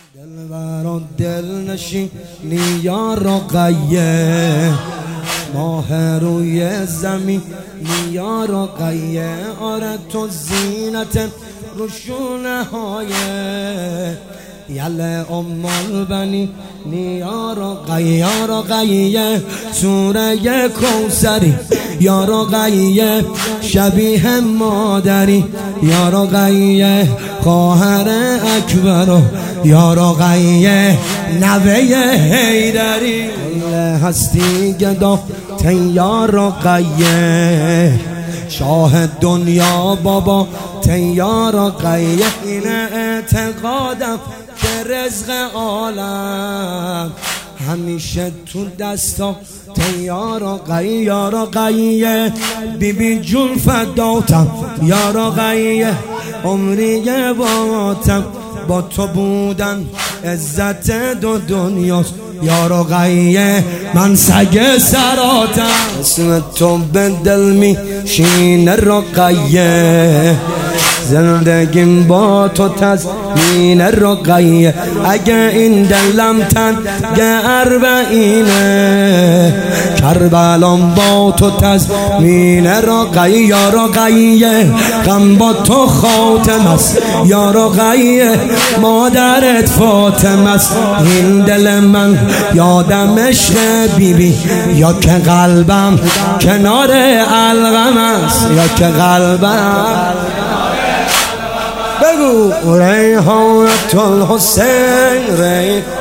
دلبر و دل نشینی یا رقیه، ماه روی زمین یا رقیه. آره تو زینت روشونه های یله البنی یا رقیه، یا رقیه. سوره کوثری یا رقیه، شبیه مادری یا رقیه. خواهر اکبر یا رقیه، نوه حیدری. کل هستی گدا یا رقیه، شاه دنیا بابا یا رقیه. این اعتقادم که رزق عالم همیشه تو دستا یا رقیه، یا رقیه. بیبی جون فداتم یا رقیه، عمری باتم با تو بودن عزت دو دنیاست یا رقیه. من سگ سراتم، اسم تو به دل میشینه رقیه. زندگیم با تو تضمین رقیه. اگه این دلم تنگ اربعینه، کربلام با تو تضمین رقیه یا رقیه. غم با تو خاتم است یا رقیه، مادرت فاطمه است. این دل من یادم عشق بیبی، یا که قلبم کنار علقم است، یا که قلبم بگو ریحانت الحسین